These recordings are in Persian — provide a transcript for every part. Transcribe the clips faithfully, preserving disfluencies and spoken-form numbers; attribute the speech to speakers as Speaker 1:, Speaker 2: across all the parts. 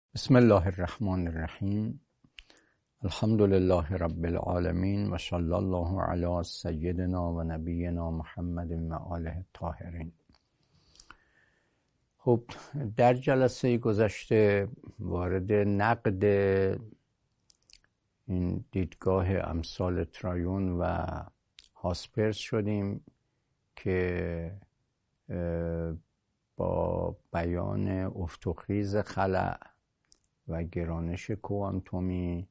Speaker 1: بسم الله الرحمن الرحیم. الحمد لله رب العالمین و صلی الله علی سیدنا و نبینا محمد و آله الطاهرین. خب در جلسه گذشته وارد نقد این دیدگاه امثال ترایون و هاسپرس شدیم که با بیان افت و خیز خلأ و گرانش کوانتومی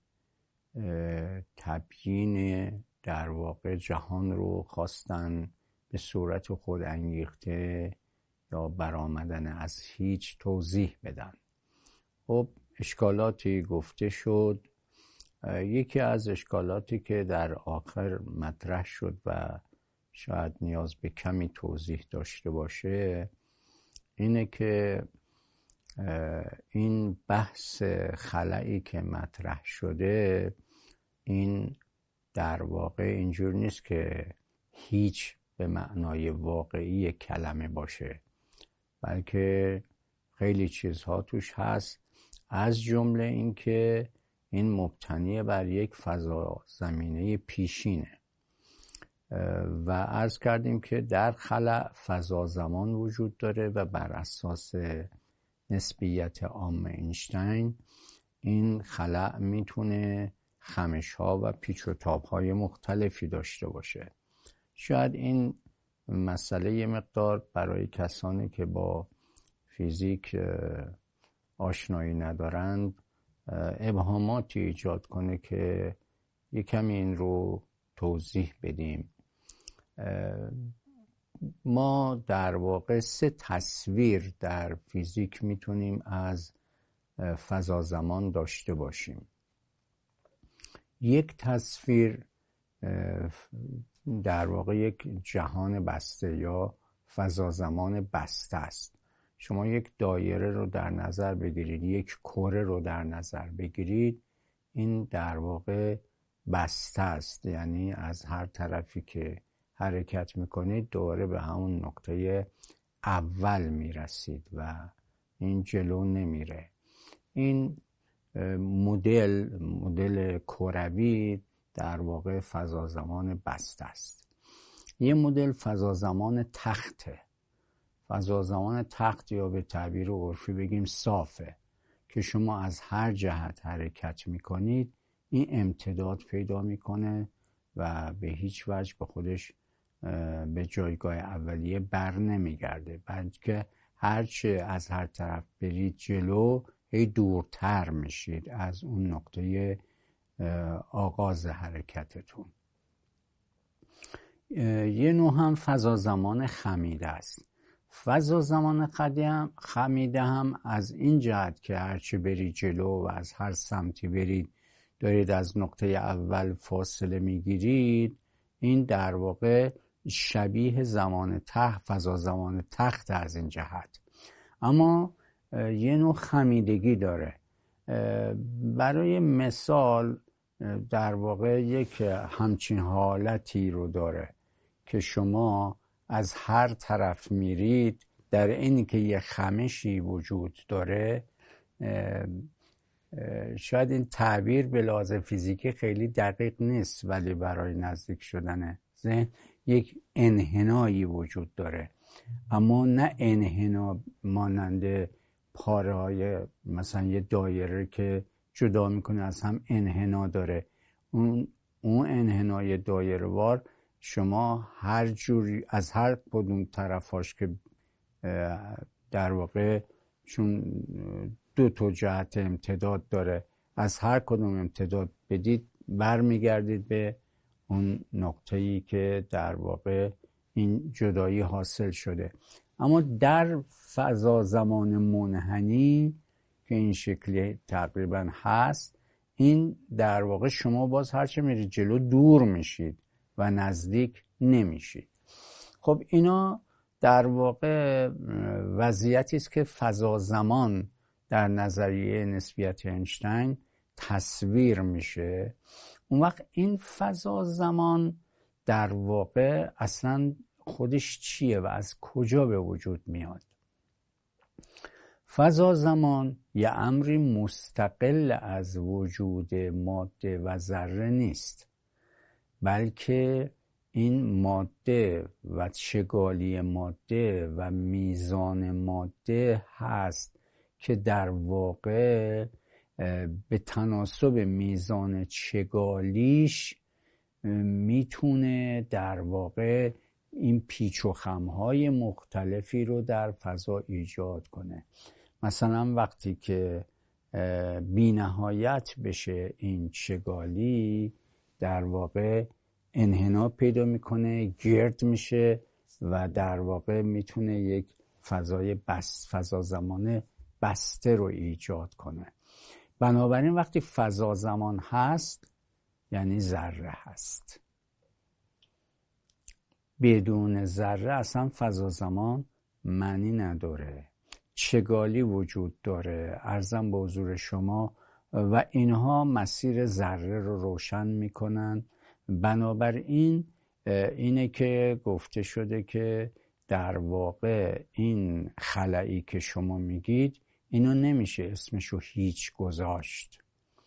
Speaker 1: تبیین در واقع جهان رو خواستن به صورت خود انگیخته یا برآمدن از هیچ توضیح بدن. خب اشکالاتی گفته شد. یکی از اشکالاتی که در آخر مطرح شد و شاید نیاز به کمی توضیح داشته باشه اینه که این بحث خلایی که مطرح شده این در واقع اینجور نیست که هیچ به معنای واقعی کلمه باشه، بلکه خیلی چیزها توش هست، از جمله این که این مبتنی بر یک فضا زمینه پیشینه و عرض کردیم که در خلا فضا زمان وجود داره و بر اساس نسبیت عام اینشتین این خلا میتونه خمش ها و پیچ و تاب های مختلفی داشته باشه. شاید این مسئله یه مقدار برای کسانی که با فیزیک آشنایی ندارند ابهاماتی ایجاد کنه که یه کمی این رو توضیح بدیم. ما در واقع سه تصویر در فیزیک میتونیم از فضا زمان داشته باشیم. یک تصویر در واقع یک جهان بسته یا فضا زمان بسته است. شما یک دایره رو در نظر بگیرید، یک کره رو در نظر بگیرید، این در واقع بسته است، یعنی از هر طرفی که حرکت میکنید دوباره به همون نقطه اول میرسید و این جلو نمیره. این مدل مدل کروی در واقع فضا زمان بسته است. یه مدل فضا زمان تخته. فضا زمان تخت یا به تعبیر عرفی بگیم صافه که شما از هر جهت حرکت میکنید این امتداد پیدا میکنه و به هیچ وجه به خودش به جایگاه اولیه بر نمیگرده، بلکه هرچه از هر طرف برید جلو هی دورتر میشید از اون نقطه آغاز حرکتتون. یه نوع هم فضا زمان خمیده است. فضا زمان خمیده هم از این جهت که هرچی برید جلو و از هر سمتی برید دارید از نقطه اول فاصله میگیرید، این در واقع شبیه زمان تخت، فضا زمان تخت از این جهت، اما یه نوع خمیدگی داره. برای مثال در واقع یک همچین حالتی رو داره که شما از هر طرف میرید در اینی که یه خمشی وجود داره. شاید این تعبیر به لحاظ فیزیکی خیلی دقیق نیست، ولی برای نزدیک شدن ذهن یک انحنایی وجود داره، اما نه انحنا مانند پاره های مثلا یه دایره که جدا میکنه از هم انحنا داره. اون اون انحنای دایره وار شما هر جوری از هر کدوم طرفاش که در واقع چون دو تا جهت امتداد داره از هر کدوم امتداد بدید برمیگردید به اون نقطه‌ای که در واقع این جدایی حاصل شده. اما در فضا زمان منحنی که این شکلی تقریبا هست، این در واقع شما باز هرچه میرید جلو دور میشید و نزدیک نمیشید. خب اینا در واقع وضعیتی است که فضا زمان در نظریه نسبیت اینشتین تصویر میشه. اون وقت این فضا زمان در واقع اصلا خودش چیه و از کجا به وجود میاد؟ فضا زمان یه امری مستقل از وجود ماده و ذره نیست، بلکه این ماده و چگالی ماده و میزان ماده هست که در واقع به تناسب میزان چگالیش میتونه در واقع این پیچ و خمهای مختلفی رو در فضا ایجاد کنه. مثلا وقتی که بی نهایت بشه این چگالی، در واقع انحنا پیدا میکنه، گرد میشه و در واقع میتونه یک فضای بس فضا زمان بسته رو ایجاد کنه. بنابراین وقتی فضا زمان هست یعنی ذره هست. بدون ذره اصلا فضا زمان معنی نداره. چگالی وجود داره، عرضم به حضور شما، و اینها مسیر ذره رو روشن میکنن. بنابراین اینه که گفته شده که در واقع این خلایی که شما میگید اینو نمیشه اسمشو هیچ گذاشت.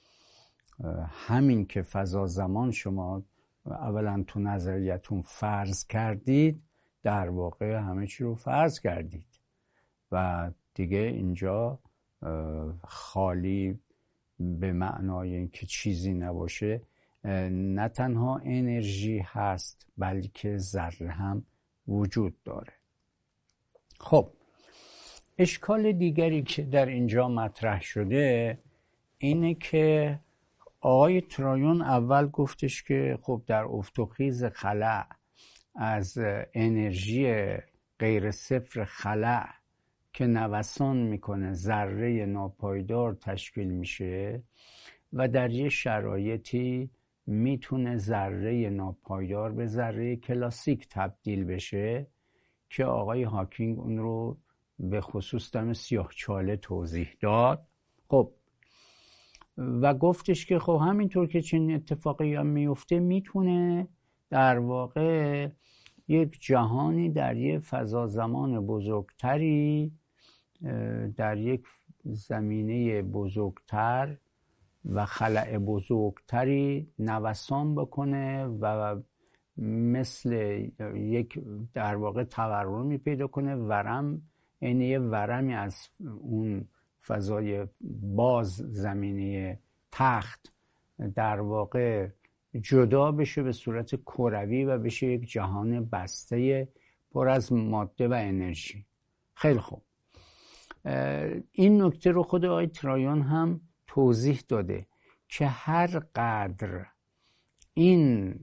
Speaker 1: همین که فضا زمان شما اولا تو نظریتون فرض کردید، در واقع همه چی رو فرض کردید و دیگه اینجا خالی به معنای اینکه چیزی نباشه نه تنها انرژی هست بلکه ذره هم وجود داره. خب اشکال دیگری که در اینجا مطرح شده اینه که آقای ترایون اول گفتش که خب در افت و خیز خلا از انرژی غیر صفر خلا که نوسان میکنه ذره ناپایدار تشکیل میشه و در یه شرایطی میتونه ذره ناپایدار به ذره کلاسیک تبدیل بشه که آقای هاکینگ اون رو به خصوص دم سیاهچاله توضیح داد. خب و گفتش که خب همینطور که چنین اتفاقی هم میفته میتونه در واقع یک جهانی در یک فضا زمان بزرگتری در یک زمینه بزرگتر و خلأ بزرگتری نوسان بکنه و مثل یک در واقع تورمی پیدا کنه، ورم، این یه ورمی از اون فضای باز زمینه تخت در واقع جدا بشه به صورت کروی و بشه یک جهان بسته پر از ماده و انرژی. خیلی خوب، این نکته رو خود آقای ترایون هم توضیح داده که هر قدر این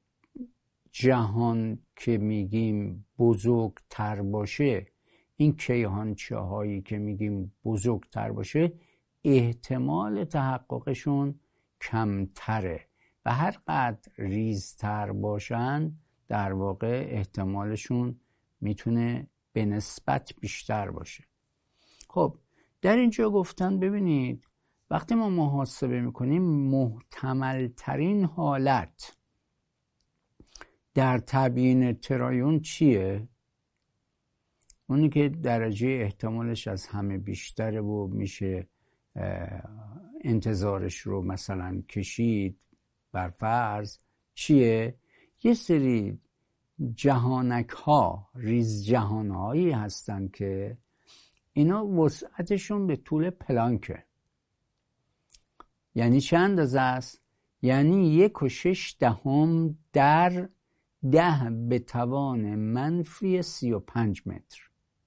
Speaker 1: جهان که میگیم بزرگتر باشه، این کیهانچه هایی که میگیم بزرگتر باشه، احتمال تحققشون کمتره و هر قدر ریزتر باشن در واقع احتمالشون میتونه به نسبت بیشتر باشه. خب در اینجا گفتن ببینید وقتی ما محاسبه میکنیم محتمل ترین حالت در تبیین ترایون چیه؟ اونی که درجه احتمالش از همه بیشتره و میشه انتظارش رو مثلا کشید بر فرض چیه؟ یه سری جهانک ها، ریز جهان هایی هستن که اینا وسعتشون به طول پلانکه. یعنی چه اندازه است؟ یعنی یک و شش دهم در ده به توان منفی سی و پنج متر.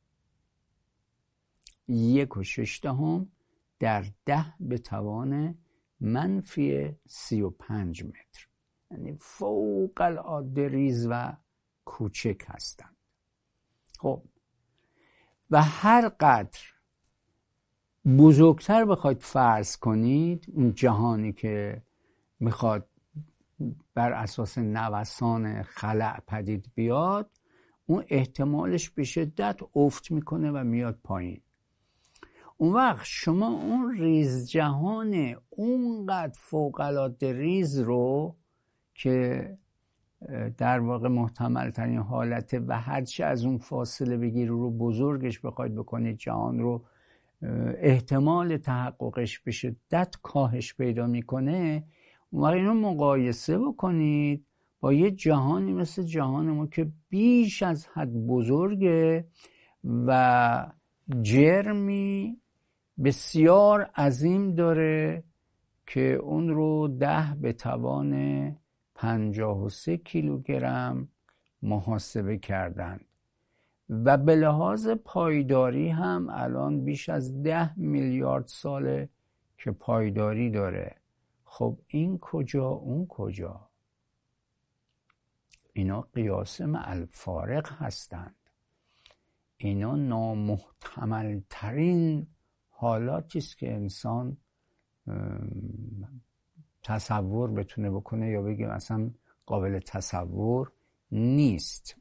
Speaker 1: یک و شش دهم در ده به توان منفی سی و پنج متر. یعنی فوق العاده ریز و کوچک هستند. خب و هر قدر بزرگتر بخواید فرض کنید اون جهانی که میخواد بر اساس نوسان خلأ پدید بیاد، اون احتمالش به شدت افت میکنه و میاد پایین. اون وقت شما اون ریز جهان اونقدر فوق العاده ریز رو که در واقع محتمل ترین حالته و هرچی از اون فاصله بگیر رو بزرگش بخواید بکنید جهان رو احتمال تحققش به شدت کاهش پیدا میکنه، اون وقت اینو مقایسه بکنید با یه جهانی مثل جهان ما که بیش از حد بزرگه و جرمی بسیار عظیم داره که اون رو ده به توان پنجاه و سه کیلوگرم محاسبه کردن و به لحاظ پایداری هم الان بیش از ده میلیارد ساله که پایداری داره. خب این کجا اون کجا؟ اینا قیاس مع الفارق هستند. اینا نامحتمل ترین حالاتی است که انسان تصور بتونه بکنه یا بگیم اصلا قابل تصور نیست.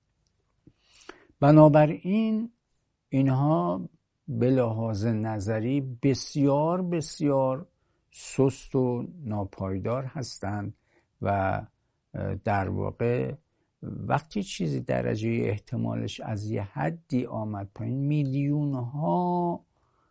Speaker 1: بنابراین اینها به لحاظ نظری بسیار بسیار سست و ناپایدار هستند و در واقع وقتی چیزی درجه احتمالش از یه حدی آمد پایین، میلیون ها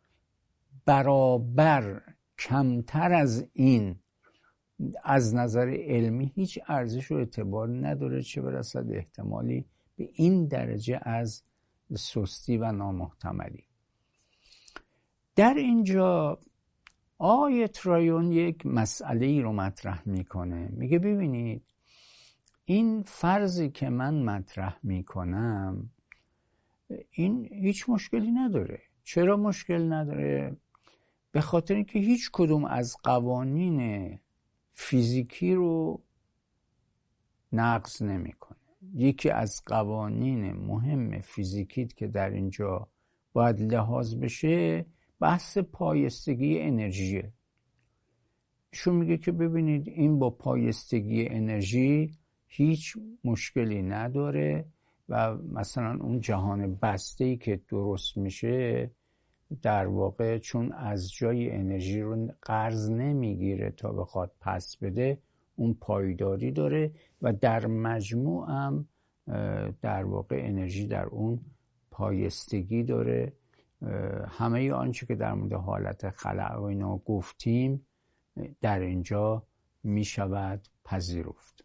Speaker 1: برابر کمتر از این از نظر علمی هیچ ارزش و اعتبار نداره، چه برسد احتمالی به این درجه از سستی و نامحتملی. در اینجا آقای ترایون یک مسئله ای رو مطرح میکنه، میگه ببینید این فرضی که من مطرح میکنم این هیچ مشکلی نداره. چرا مشکل نداره؟ به خاطر اینکه هیچ کدوم از قوانین فیزیکی رو نقض نمیکنه. یکی از قوانین مهم فیزیکی که در اینجا باید لحاظ بشه بحث پایستگی انرژیه. شو میگه که ببینید این با پایستگی انرژی هیچ مشکلی نداره و مثلا اون جهان بسته‌ای که درست میشه در واقع چون از جای انرژی رو قرض نمیگیره تا بخواد پس بده، اون پایداری داره و در مجموع هم در واقع انرژی در اون پایستگی داره. همه آنچه که در مورد حالت خلأ و اینا گفتیم در اینجا می شود پذیرفت.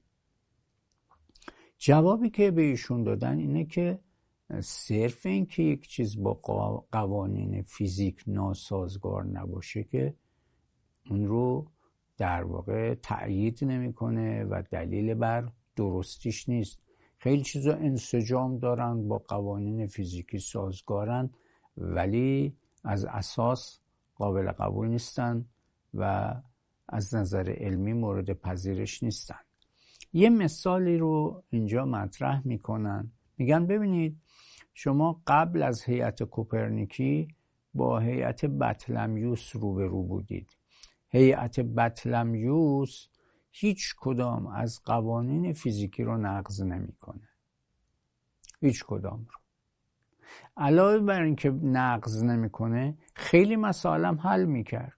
Speaker 1: جوابی که به ایشون دادن اینه که صرف این که یک چیز با قوانین فیزیک ناسازگار نباشه که اون رو در واقع تأیید نمیکنه و دلیل بر درستیش نیست. خیلی چیزا انسجام دارن، با قوانین فیزیکی سازگارن، ولی از اساس قابل قبول نیستن و از نظر علمی مورد پذیرش نیستن. یه مثالی رو اینجا مطرح میکنن، میگن ببینید شما قبل از هیئت کوپرنیکی با هیئت بطلمیوس روبرو بودید. هیئت بطلمیوس هیچ کدام از قوانین فیزیکی رو نقض نمیکنه، هیچ کدام رو. علاوه بر اینکه نقض نمیکنه خیلی مسائل هم حل میکرد.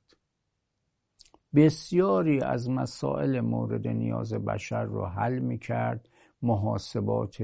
Speaker 1: بسیاری از مسائل مورد نیاز بشر رو حل میکرد. محاسبات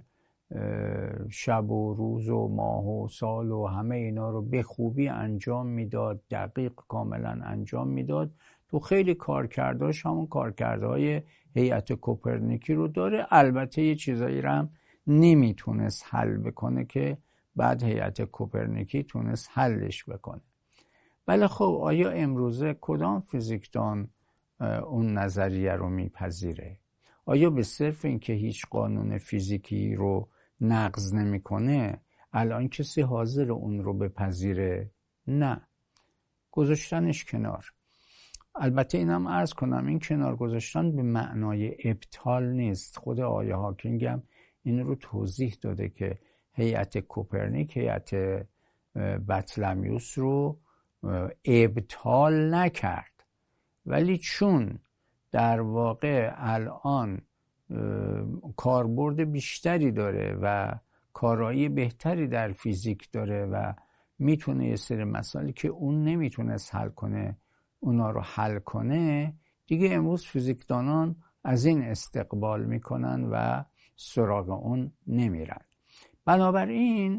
Speaker 1: شب و روز و ماه و سال و همه اینا رو به خوبی انجام میداد، دقیق کاملا انجام میداد. تو خیلی کارکرداش همون کارکردهای هیئت کوپرنیکی رو داره. البته یه چیزایی رو هم نمیتونست حل بکنه که بعد هیئت کوپرنیکی تونست حلش بکنه. بله خب آیا امروزه کدام فیزیکدان اون نظریه رو میپذیره؟ آیا به صرف اینکه هیچ قانون فیزیکی رو نقض نمیکنه الان کسی حاضر اون رو بپذیره؟ نه، گذاشتنش کنار. البته اینم عرض کنم این کنار گذاشتن به معنای ابطال نیست. خود آقای هاکینگ هم این رو توضیح داده که هیئت کوپرنیک هیئت بطلمیوس رو ابطال نکرد، ولی چون در واقع الان کاربرد بیشتری داره و کارایی بهتری در فیزیک داره و میتونه یه سری مسائلی که اون نمیتونست حل کنه اونا رو حل کنه، دیگه امروز فیزیکدانان از این استقبال میکنن و سراغ اون نمیرن. بنابراین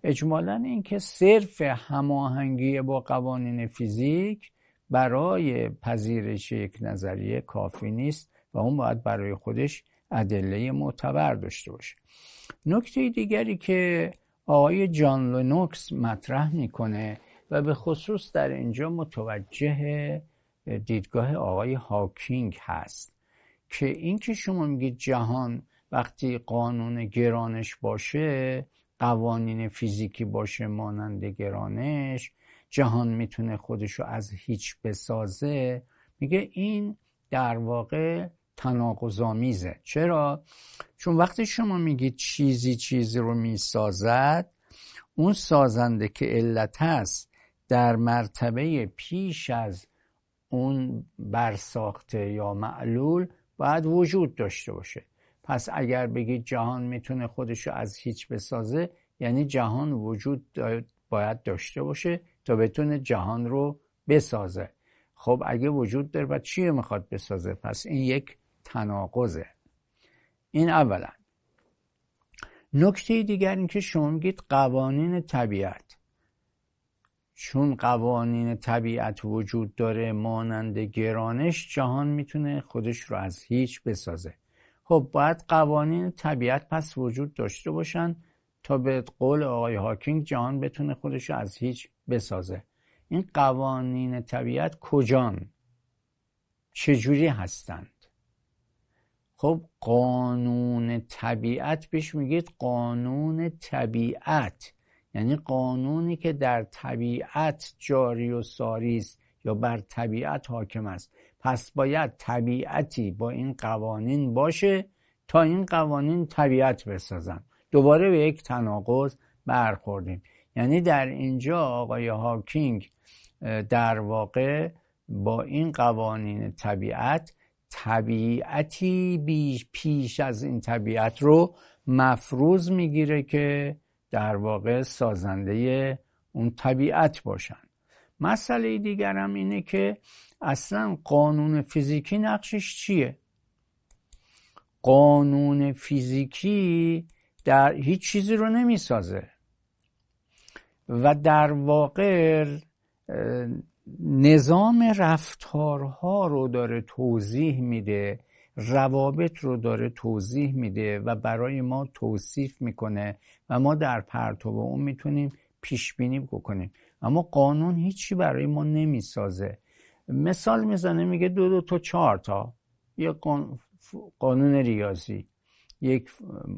Speaker 1: اجمالاً این که صرف هماهنگی با قوانین فیزیک برای پذیرش یک نظریه کافی نیست و اون باید برای خودش ادله معتبر داشته باشه. نکته دیگری که آقای جان لنوکس مطرح میکنه و به خصوص در اینجا متوجه دیدگاه آقای هاکینگ هست که این که شما میگید جهان وقتی قانون گرانش باشه، قوانین فیزیکی باشه مانند گرانش، جهان میتونه خودشو از هیچ بسازه. میگه این در واقع تناقض‌آمیزه. چرا؟ چون وقتی شما میگید چیزی چیزی رو میسازد، اون سازنده که علت هست در مرتبه پیش از اون برساخته یا معلول باید وجود داشته باشه. پس اگر بگید جهان میتونه خودشو از هیچ بسازه، یعنی جهان وجود باید داشته باشه تا بتونه جهان رو بسازه. خب اگه وجود داره بعد چیه میخواد بسازه؟ پس این یک تناقضه. این اولا. نکته دیگر این که شما میگید قوانین طبیعت، چون قوانین طبیعت وجود داره مانند گرانش، جهان میتونه خودش رو از هیچ بسازه. خب باید قوانین طبیعت پس وجود داشته باشن تا به قول آقای هاکینگ جهان بتونه خودش رو از هیچ بسازه. این قوانین طبیعت کجان؟ چجوری هستند؟ خب قانون طبیعت بهش میگید قانون طبیعت، یعنی قانونی که در طبیعت جاری و ساری است یا بر طبیعت حاکم است. پس باید طبیعتی با این قوانین باشه تا این قوانین طبیعت بسازن. دوباره به یک تناقض برخوردیم. یعنی در اینجا آقای هاکینگ در واقع با این قوانین طبیعت طبیعتی پیش از این طبیعت رو مفروض میگیره که در واقع سازنده اون طبیعت باشن. مسئله دیگر هم اینه که اصلا قانون فیزیکی نقشش چیه؟ قانون فیزیکی در هیچ چیزی رو نمیسازه و در واقع نظام رفتارها رو داره توضیح میده، روابط رو داره توضیح میده و برای ما توصیف میکنه و ما در پرتو اون میتونیم پیش بینی بکنیم. اما قانون هیچی برای ما نمیسازه. مثال میزنه میگه دو دو تا چهار تا، یک قانون ریاضی، یک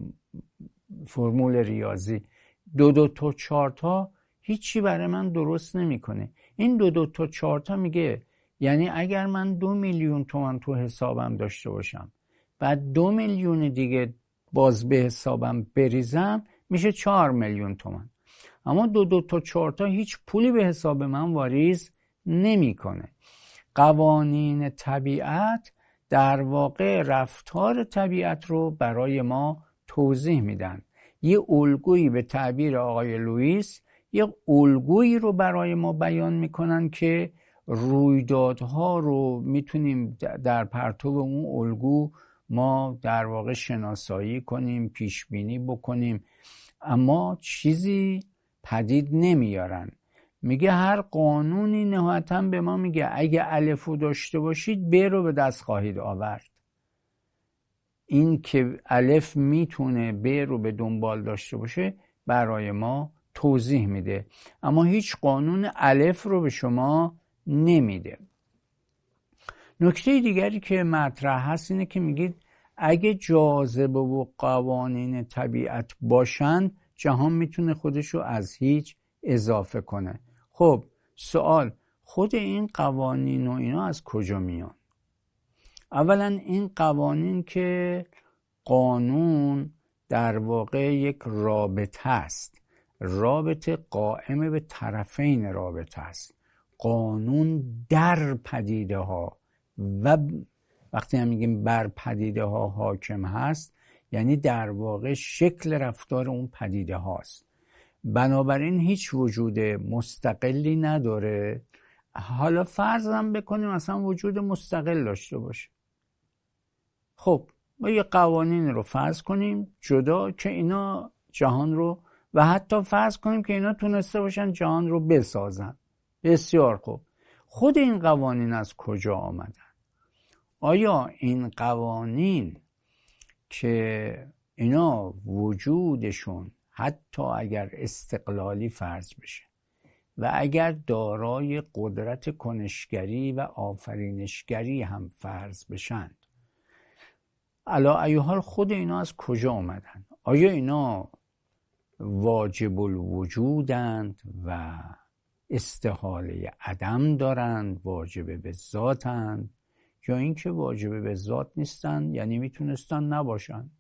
Speaker 1: فرمول ریاضی، دو دو تا چهار تا هیچی برای من درست نمیکنه. این دو دو تا چهار تا میگه یعنی اگر من دو میلیون تومان تو حسابم داشته باشم، بعد دو میلیون دیگه باز به حسابم بریزم، میشه چهار میلیون تومان. اما دو دو تا چهار تا هیچ پولی به حساب من واریز نمیکنه. قوانین طبیعت در واقع رفتار طبیعت رو برای ما توضیح میدن. یه الگویی به تعبیر آقای لوئیس، یه الگویی رو برای ما بیان میکنن که رویدادها رو میتونیم در پرتو اون الگو ما در واقع شناسایی کنیم، پیش بینی بکنیم، اما چیزی پدید نمیارن. میگه هر قانونی نهایتاً به ما میگه اگه الفو داشته باشید ب رو به دست خواهید آورد. این که الف میتونه ب رو به دنبال داشته باشه برای ما توضیح میده، اما هیچ قانون الف رو به شما نمیده. نکته دیگری که مطرح هست اینه که میگید اگه جاذبه و قوانین طبیعت باشن، جهان میتونه خودشو از هیچ اضافه کنه. خب سوال، خود این قوانین و اینا از کجا میان؟ اولا این قوانین که قانون در واقع یک رابطه است، رابطه قائم به طرفین رابطه است. قانون در پدیده ها و وقتی هم میگیم بر پدیده ها حاکم هست، یعنی در واقع شکل رفتار اون پدیده هاست. بنابراین هیچ وجود مستقلی نداره. حالا فرضم بکنیم مثلا وجود مستقل داشته باشه. خب ما یه قوانین رو فرض کنیم جدا که اینا جهان رو و حتی فرض کنیم که اینا تونسته باشن جهان رو بسازن. بسیار خوب. خود این قوانین از کجا آمدن؟ آیا این قوانین که اینا وجودشون حتی اگر استقلالی فرض بشه و اگر دارای قدرت کنشگری و آفرینشگری هم فرض بشن، علا ای حال خود اینا از کجا آمدن؟ آیا اینا واجب الوجودند و استحاله عدم دارند، واجب به ذاتند، یا اینکه واجب به ذات نیستن یعنی میتونستن نباشن؟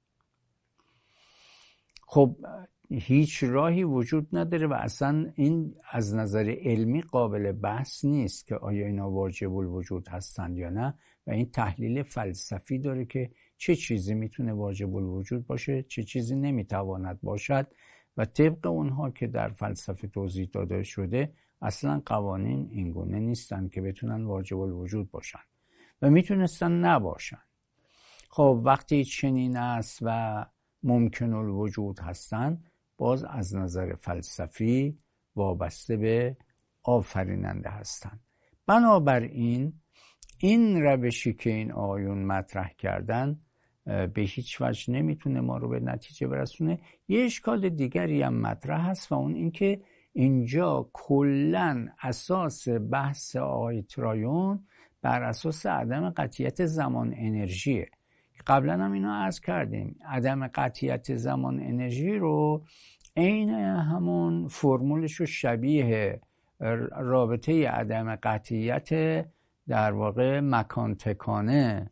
Speaker 1: خب هیچ راهی وجود نداره و اصلا این از نظر علمی قابل بحث نیست که آیا اینا واجب الوجود هستند یا نه، و این تحلیل فلسفی داره که چه چیزی میتونه واجب الوجود باشه، چه چیزی نمیتواند باشد، و طبق اونها که در فلسفه توضیح داده شده اصلا قوانین اینگونه نیستن که بتونن واجب الوجود باشن و میتونستن نباشن. خب وقتی چنین است و ممکن الوجود هستن، باز از نظر فلسفی وابسته به آفریننده هستن. بنابراین این روشی که این آیون مطرح کردن به هیچ وجه نمیتونه ما رو به نتیجه برسونه. یه اشکال دیگری هم مطرح هست و اون این که اینجا کلن اساس بحث آقای ترایون بر اساس عدم قطعیت زمان انرژیه. قبلا هم اینو عرض کردیم، عدم قطعیت زمان انرژی رو عین همون فرمولش رو شبیه رابطه عدم قطعیت در واقع مکان تکانه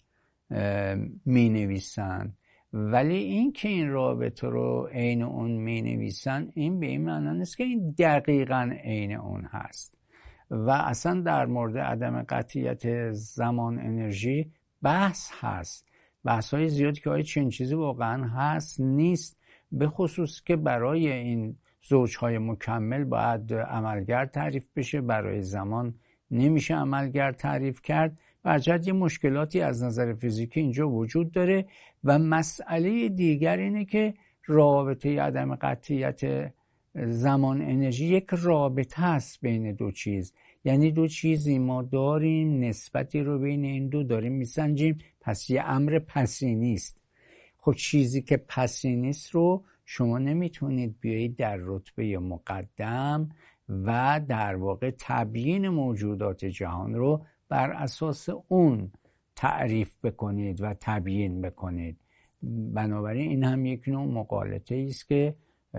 Speaker 1: می نویسن، ولی این که این رابطه رو عین اون می نویسن این به این معنی نیست که این دقیقاً عین اون هست. و اصلا در مورد عدم قطعیت زمان انرژی بحث هست، بحث های زیادی که آیا چنین چیزی واقعا هست نیست، به خصوص که برای این زوجهای مکمل باید عملگر تعریف بشه، برای زمان نمیشه عملگر تعریف کرد. برجت یه مشکلاتی از نظر فیزیکی اینجا وجود داره. و مسئله دیگر اینه که رابطه عدم قطعیت زمان انرژی یک رابطه هست بین دو چیز، یعنی دو چیزی ما داریم، نسبتی رو بین این دو داریم میسنجیم، پس یه امر پسی نیست. خب چیزی که پسی نیست رو شما نمیتونید بیایید در رتبه مقدم و در واقع تبیین موجودات جهان رو بر اساس اون تعریف بکنید و تبیین بکنید. بنابراین این هم یک نوع مغالطه است که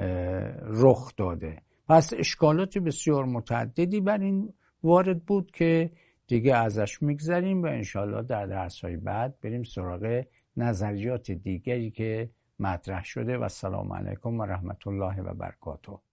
Speaker 1: رخ داده. پس اشکالات بسیار متعددی بر این وارد بود که دیگه ازش میگذریم و انشالله در درس‌های بعد بریم سراغ نظریات دیگری که مطرح شده. و السلام علیکم و رحمت الله و برکاته.